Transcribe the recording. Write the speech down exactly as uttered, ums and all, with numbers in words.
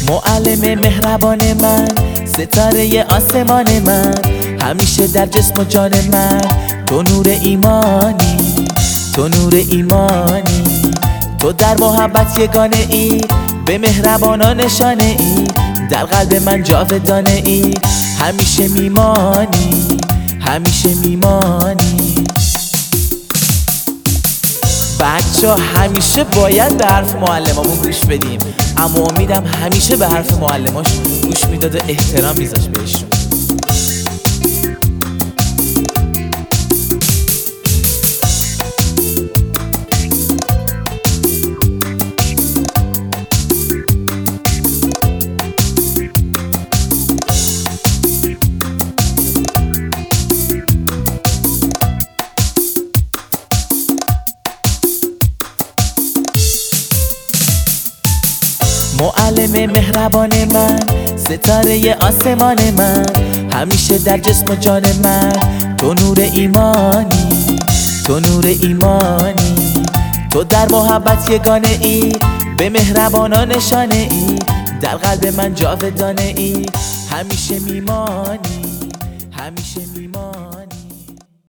معلم مهربان من، ستاره آسمان من، همیشه در جسم و جان من تو نور ایمانی، تو نور ایمانی. تو در محبت یگانه ای، به مهربانا نشانه ای، در قلب من جاودانه ای، همیشه میمانی، همیشه میمانی. بچه ها همیشه باید به حرف معلمامون گوش بدیم، اما امیدم همیشه به حرف معلماش گوش میداد و احترام میذاشت بهشون. معلم مهربان من، ستاره آسمان من، همیشه در جسم و جان من تو نور ایمانی، تو نور ایمانی. تو در محبت یگانه ای، به مهربانا نشانه ای، در قلب من جاودانه ای، همیشه میمانی، همیشه میمانی.